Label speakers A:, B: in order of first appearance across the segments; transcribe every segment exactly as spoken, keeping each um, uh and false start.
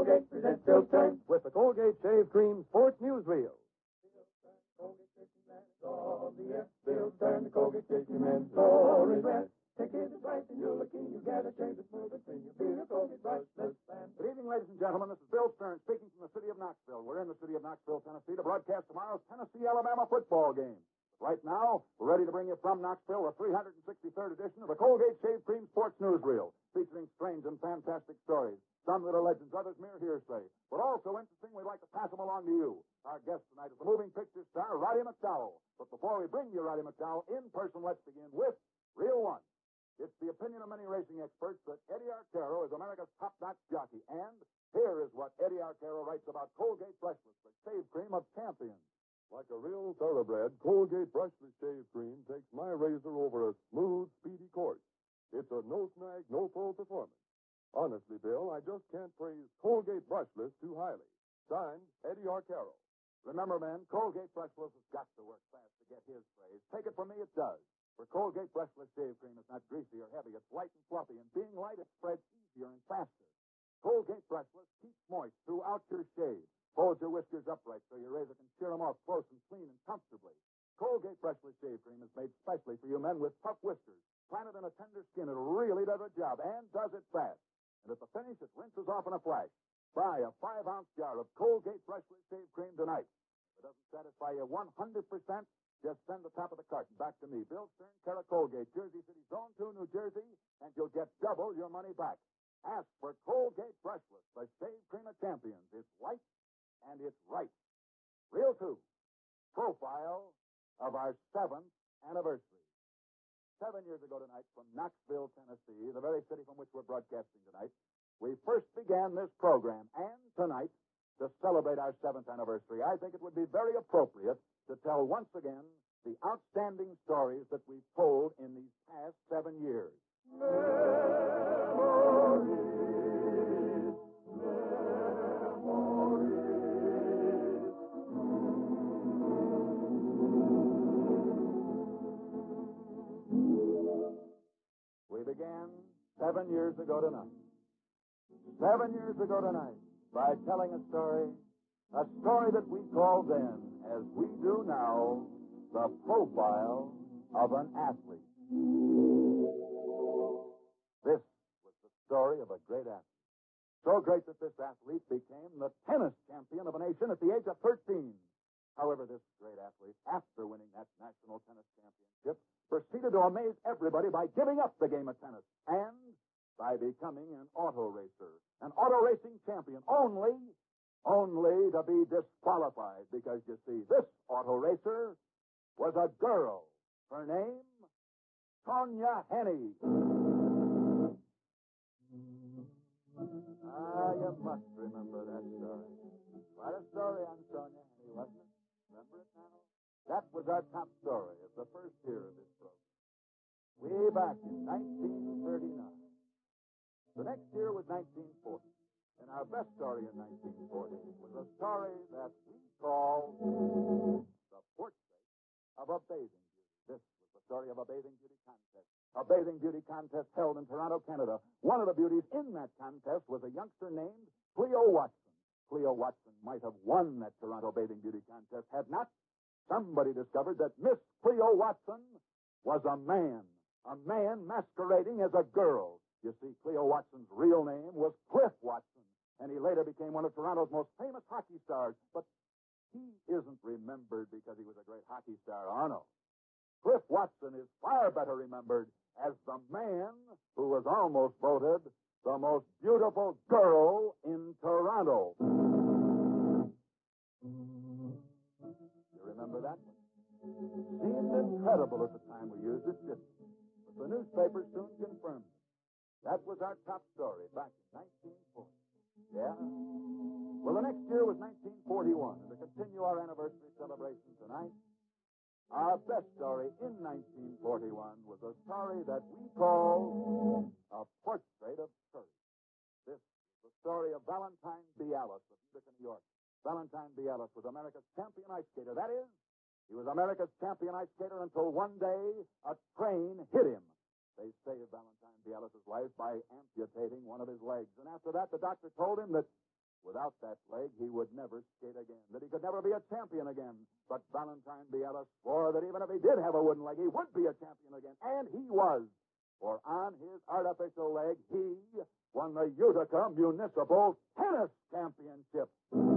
A: Colgate presents Bill Stern
B: with the Colgate Shave Cream Sports Newsreel.
A: All the air. Bill Stern, the Colgate Safety Man, story rest. Take it right and you'll look in. You get a shave that's smooth and clean. You'll be a Colgate brushless fan.
B: Good evening, ladies and gentlemen. This is Bill Stern speaking from the city of Knoxville. We're in the city of Knoxville, Tennessee, to broadcast tomorrow's Tennessee-Alabama football game. Right now, we're ready to bring you from Knoxville the three hundred sixty-third edition of the Colgate Shave Cream Sports Newsreel, featuring strange and fantastic stories. Some that are legends, others mere hearsay. But also interesting, we'd like to pass them along to you. Our guest tonight is the moving picture star, Roddy McDowall. But before we bring you Roddy McDowall in person, let's begin with Reel One. It's the opinion of many racing experts that Eddie Arcaro is America's top-notch jockey. And here is what Eddie Arcaro writes about Colgate Brushless, the shave cream of champions.
C: Like a real thoroughbred, Colgate Brushless Shave Cream takes my razor over a smooth, speedy course. It's a no-snag, no-fold performance. Honestly, Bill, I just can't praise Colgate Brushless too highly. Signed, Eddie Arcaro.
B: Remember, men, Colgate Brushless has got to work fast to get his praise. Take it from me, it does. For Colgate Brushless Shave Cream is not greasy or heavy. It's light and fluffy, and being light, it spreads easier and faster. Colgate Brushless keeps moist throughout your shave. Holds your whiskers upright so your razor can shear them off close and clean and comfortably. Colgate Brushless Shave Cream is made specially for you men with tough whiskers. Planted in a tender skin, it really does a job, and does it fast. And at the finish, it rinses off in a flash. Buy a five-ounce jar of Colgate Brushless Shave Cream tonight. If it doesn't satisfy you one hundred percent, just send the top of the carton back to me, Bill Stern, care of Colgate, Jersey City, Zone two, New Jersey, and you'll get double your money back. Ask for Colgate Brushless, the shave cream of champions. It's light and it's right. Reel two, profile of our seventh anniversary. Seven years ago tonight, from Knoxville, Tennessee, the very city from which we're broadcasting tonight, we first began this program. And tonight, to celebrate our seventh anniversary, I think it would be very appropriate to tell once again the outstanding stories that we've told in these past seven years. We began seven years ago tonight. Seven years ago tonight, by telling a story, a story that we called then, as we do now, the profile of an athlete. This was the story of a great athlete. So great that this athlete became the tennis champion of a nation at the age of thirteen. However, this great athlete, after winning that national tennis championship, proceeded to amaze everybody by giving up the game of tennis and by becoming an auto racer, an auto racing champion, only, only to be disqualified because, you see, this auto racer was a girl. Her name, Sonia Henney. Ah, you must remember that story. Quite a story on Sonia Henney, wasn't it? Remember it now? That was our top story of the first year of this program. Way back in nineteen thirty-nine. The next year was nineteen forty. And our best story in nineteen forty was a story that we call The Portrait of a Bathing Beauty. This was the story of a bathing beauty contest. A bathing beauty contest held in Toronto, Canada. One of the beauties in that contest was a youngster named Cleo Watson. Cleo Watson might have won that Toronto bathing beauty contest had not somebody discovered that Miss Cleo Watson was a man. A man masquerading as a girl. You see, Cleo Watson's real name was Cliff Watson, and he later became one of Toronto's most famous hockey stars. But he isn't remembered because he was a great hockey star. Oh, no. Cliff Watson is far better remembered as the man who was almost voted the most beautiful girl in Toronto. You remember that one? Seemed incredible at the time we used it, didn't it? But the newspapers soon confirmed it. That was our top story back in nineteen forty. Yeah? Well, the next year was nineteen forty-one, and to continue our anniversary celebration tonight, our best story in nineteen forty-one was a story that we call A Portrait of Courage. This is the story of Valentine Bialas of Utica, New York. Valentine Bialas was America's champion ice skater. That is, he was America's champion ice skater until one day a train hit him. They saved Valentine Bialas' life by amputating one of his legs. And after that, the doctor told him that Without that leg, he would never skate again, that he could never be a champion again. But Valentine Biela swore that even if he did have a wooden leg, he would be a champion again. And he was. For on his artificial leg, he won the Utica Municipal Tennis Championship.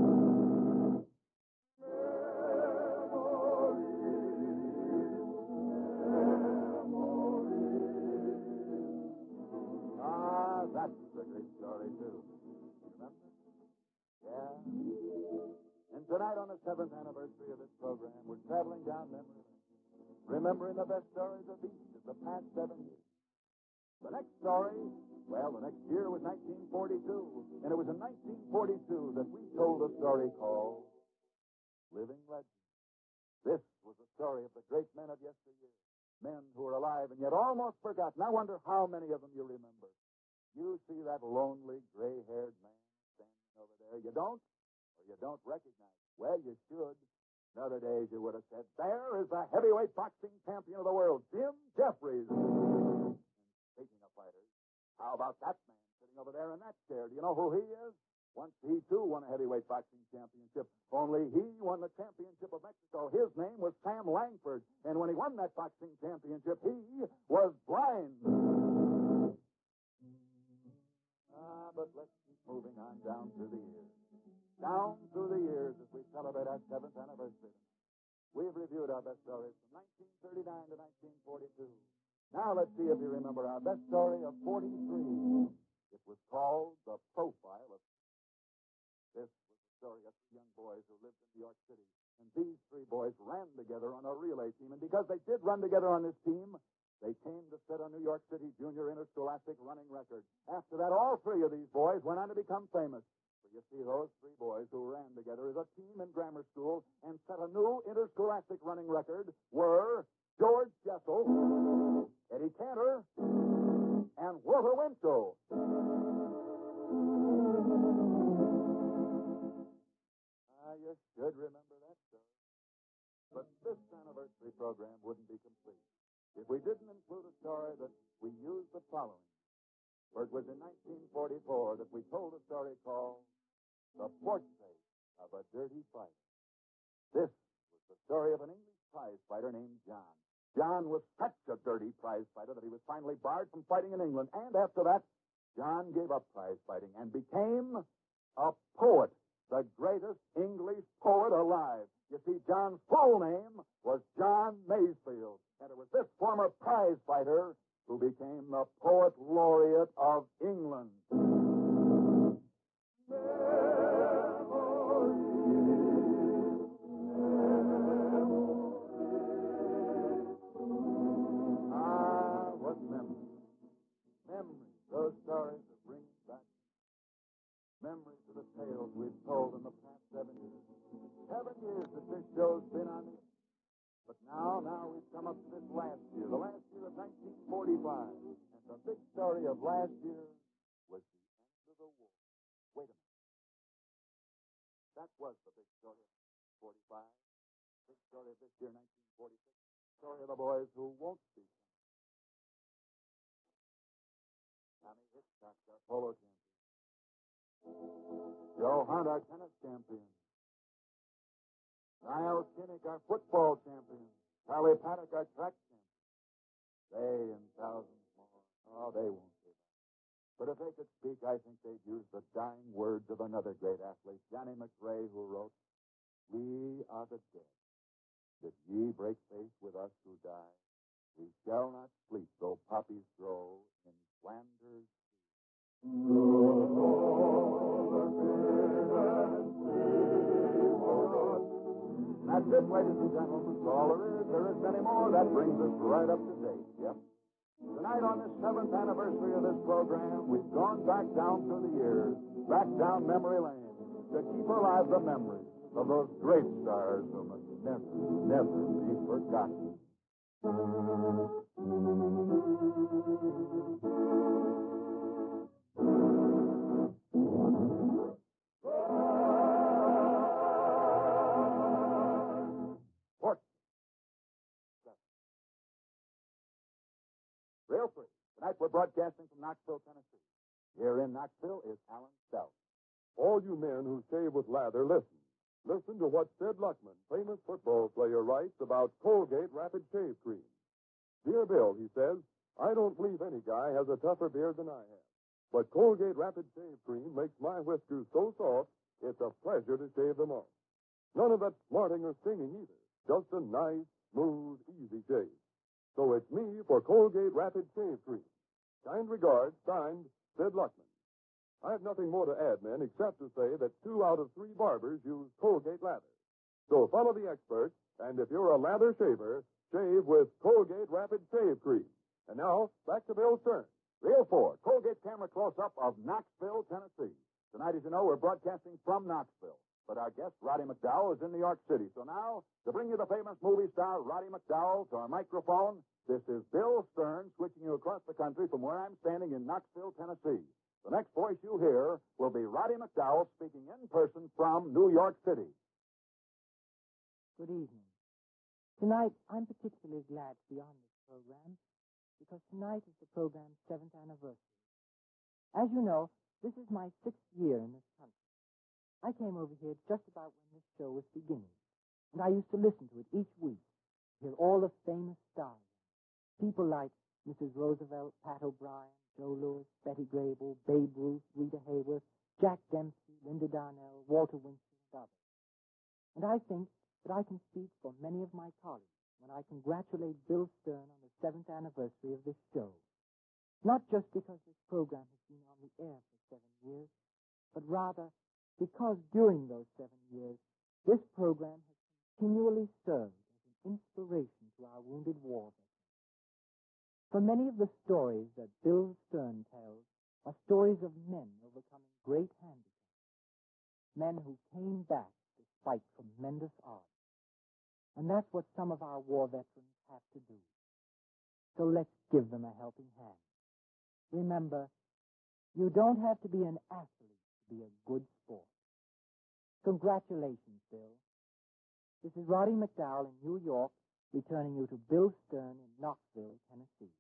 B: Ah, that's a great story, too. Remember? Yeah. And tonight, on the seventh anniversary of this program, we're traveling down memory lane, remembering the best stories of each of the past seven years. The next story, well, the next year was nineteen forty-two, and it was in nineteen forty-two that we told a story called Living Legends. This was the story of the great men of yesteryear, men who are alive and yet almost forgotten. I wonder how many of them you remember. You see that lonely, gray-haired man standing over there. You don't? Or you don't recognize him? Well, you should. In other days, you would have said, there is the heavyweight boxing champion of the world, Jim Jeffries. And speaking of fighters, how about that man sitting over there in that chair? Do you know who he is? Once he, too, won a heavyweight boxing championship. Only he won the championship of Mexico. His name was Sam Langford. And when he won that boxing championship, he was blind. Ah, but let's keep moving on down through the years. Down through the years as we celebrate our seventh anniversary. We've reviewed our best stories from nineteen thirty-nine to nineteen forty-two. Now let's see if you remember our best story of forty-three. It was called The Profile of... This was the story of three young boys who lived in New York City. And these three boys ran together on a relay team. And because they did run together on this team, they came to set a New York City junior interscholastic running record. After that, all three of these boys went on to become famous. So you see, those three boys who ran together as a team in grammar school and set a new interscholastic running record were George Jessel, Eddie Cantor, and Walter Winchell. Ah, you should remember that story. But this anniversary program wouldn't be complete if we didn't include a story that we used the following. For it was in nineteen forty-four that we told a story called The Portrait of a Dirty Fighter. This was the story of an English prize fighter named John. John was such a dirty prize fighter that he was finally barred from fighting in England. And after that, John gave up prize fighting and became a poet, the greatest English poet alive. You see, John's full name was John Masefield. And it was this former prize fighter who became the Poet Laureate of England. Ah, what memories. Memories. Those stories that bring us back. Memories of the tales we've told in the past seven years. Seven years that this show's been on the... But now, now we've come up to this last year, the last year of nineteen forty-five. And the big story of last year was the end of the war. Wait a minute. That was the big story of forty-five. Big story of this year, nineteen forty-six. Story of the boys who won't be coming. Tommy Hitchcock, our polo champion. Joe Hunt, our tennis champion. Niall Kinnick, our football champion. Charlie Paddock, our track champion. They and thousands more. Oh, they won't say that. But if they could speak, I think they'd use the dying words of another great athlete, Johnny McRae, who wrote, "We are the dead. If ye break faith with us who die, we shall not sleep though poppies grow in Flanders." That's it, ladies and gentlemen. That's all there is. There isn't any more. That brings us right up to date. Yep. Tonight, on this seventh anniversary of this program, we've gone back down through the years, back down memory lane, to keep alive the memories of those great stars who must never, never be forgotten. Real free. Tonight we're broadcasting from Knoxville, Tennessee. Here in Knoxville is Alan Stout.
C: All you men who shave with lather, listen. Listen to what Sid Luckman, famous football player, writes about Colgate Rapid Shave Cream. Dear Bill, he says, I don't believe any guy has a tougher beard than I have. But Colgate Rapid Shave Cream makes my whiskers so soft, it's a pleasure to shave them off. None of that smarting or stinging either. Just a nice, smooth, easy shave. So it's me for Colgate Rapid Shave Cream. Kind regards, signed, Sid Luckman. I have nothing more to add, men, except to say that two out of three barbers use Colgate lather. So follow the experts, and if you're a lather shaver, shave with Colgate Rapid Shave Cream. And now, back to Bill Stern.
B: Reel four, Colgate camera close-up of Knoxville, Tennessee. Tonight, as you know, we're broadcasting from Knoxville. But our guest, Roddy McDowall, is in New York City. So now, to bring you the famous movie star, Roddy McDowall, to our microphone, this is Bill Stern switching you across the country from where I'm standing in Knoxville, Tennessee. The next voice you'll hear will be Roddy McDowall speaking in person from New York City.
D: Good evening. Tonight, I'm particularly glad to be on this program because tonight is the program's seventh anniversary. As you know, this is my sixth year in this country. I came over here just about when this show was beginning, and I used to listen to it each week, hear all the famous stars, people like Missus Roosevelt, Pat O'Brien, Joe Louis, Betty Grable, Babe Ruth, Rita Hayworth, Jack Dempsey, Linda Darnell, Walter Winston, and others. And I think that I can speak for many of my colleagues when I congratulate Bill Stern on the seventh anniversary of this show. Not just because this program has been on the air for seven years, but rather because during those seven years, this program has continually served as an inspiration to our wounded war veterans. For many of the stories that Bill Stern tells are stories of men overcoming great handicaps, men who came back despite tremendous odds. And that's what some of our war veterans have to do. So let's give them a helping hand. Remember, you don't have to be an athlete to be a good sport. Congratulations, Bill. This is Roddy McDowall in New York, returning you to Bill Stern in Knoxville, Tennessee.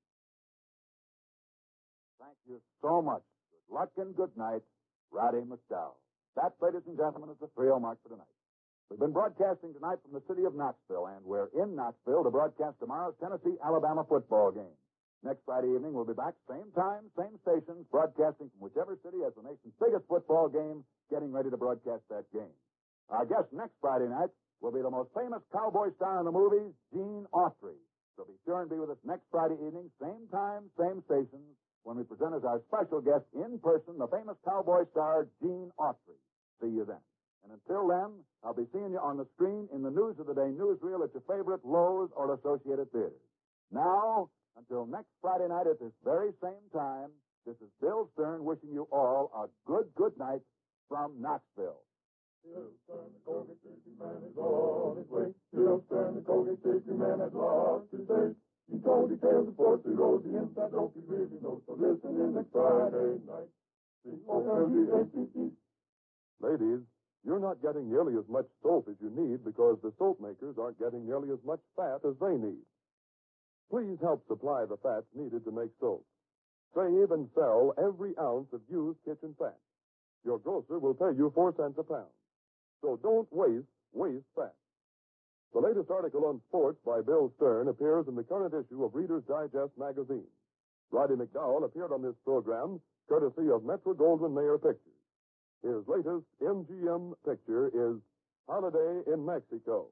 B: Thank you so much. Good luck and good night, Roddy McDowall. That, ladies and gentlemen, is the three oh mark for tonight. We've been broadcasting tonight from the city of Knoxville, and we're in Knoxville to broadcast tomorrow's Tennessee-Alabama football game. Next Friday evening, we'll be back, same time, same stations, broadcasting from whichever city has the nation's biggest football game, getting ready to broadcast that game. Our guest next Friday night will be the most famous cowboy star in the movies, Gene Autry. So be sure and be with us next Friday evening, same time, same stations, when we present as our special guest in person the famous cowboy star, Gene Autry. See you then. And until then, I'll be seeing you on the screen in the News of the Day newsreel at your favorite Lowe's or Associated Theaters. Now, until next Friday night at this very same time, this is Bill Stern wishing you all a good, good night from Knoxville.
A: Bill Stern, the Colgate safety man, is on his way. Bill Stern, the Colgate safety man, has lots to say. He told details of sports, he rose the inside rope, he really knows. So listen in next Friday night. C O L G A T E.
C: Ladies, you're not getting nearly as much soap as you need because the soap makers aren't getting nearly as much fat as they need. Please help supply the fats needed to make soap. Save and sell every ounce of used kitchen fat. Your grocer will pay you four cents a pound. So don't waste, waste fat. The latest article on sports by Bill Stern appears in the current issue of Reader's Digest magazine. Roddy McDowall appeared on this program courtesy of Metro-Goldwyn-Mayer Pictures. His latest M G M picture is Holiday in Mexico.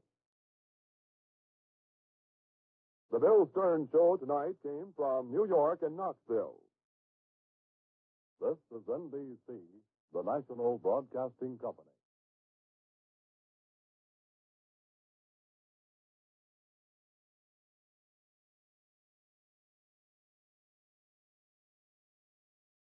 C: The Bill Stern Show tonight came from New York and Knoxville. This is N B C, the National Broadcasting Company.